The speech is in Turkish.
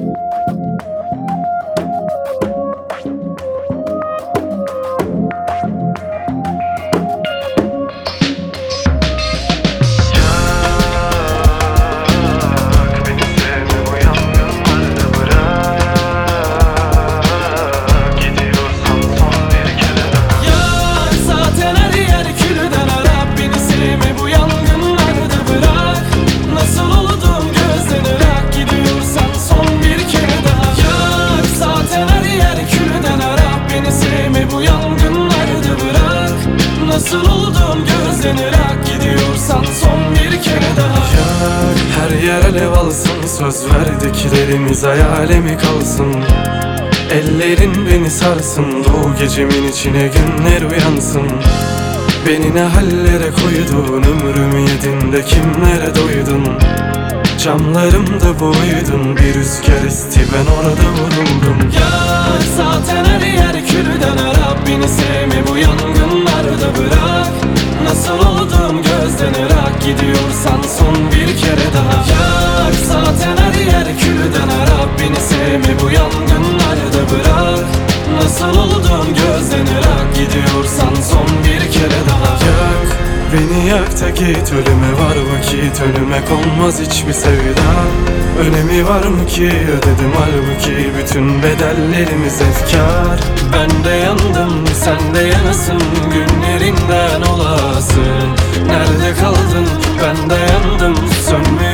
Nasıl oldum gözlenerek gidiyorsan son bir kere daha yak. Her yer alev alsın, söz verdiklerimiz hayale kalsın. Ellerin beni sarsın, doğu gecemin içine günler uyansın. Beni ne hallere koydun, ömrümü yedin de kimlere doydun. Camlarımda boydun, bir rüzgar esti ben orada vuruldum. Yak zaten her yer külden harap, beni sevme bu yangınlarda bırak. Nasıl oldum gözden ırak, gidiyorsan son bir kere daha yak. Zaten her yer külden harap, beni sevme bu yangınlarda bırak. Nasıl oldum gözden ırak, gidiyorsan son bir kere daha yak. Beni yak da git, ölüme var vakit, ölümek olmaz hiçbir sevda. Önemi var mı ki, ödedim halbuki bütün bedellerimiz efkar. Ben de yandım, sen de yanasın, günlerinden olasın. Nerede kaldın, ben de yandım, sönmüyor